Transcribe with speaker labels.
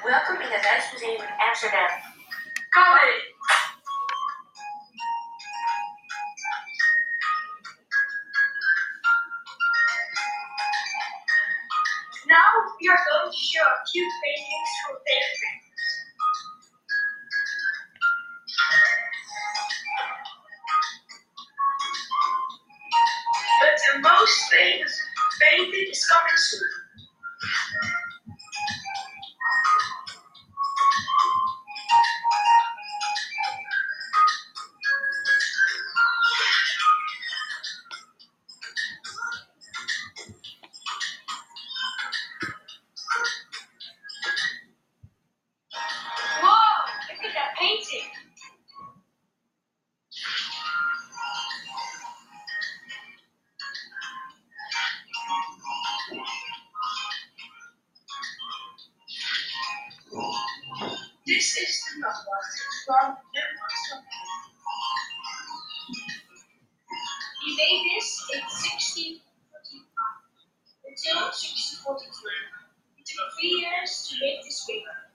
Speaker 1: Welkom in het Rijksmuseum in Amsterdam.
Speaker 2: Comedy. Now we are going to show a few paintings from David Painters. But the most famous painting is coming soon. Whoa! Look at that painting. This is the Nachtwacht from Denmark. He made this in 1645 until 1643. It took 3 years to make this figure.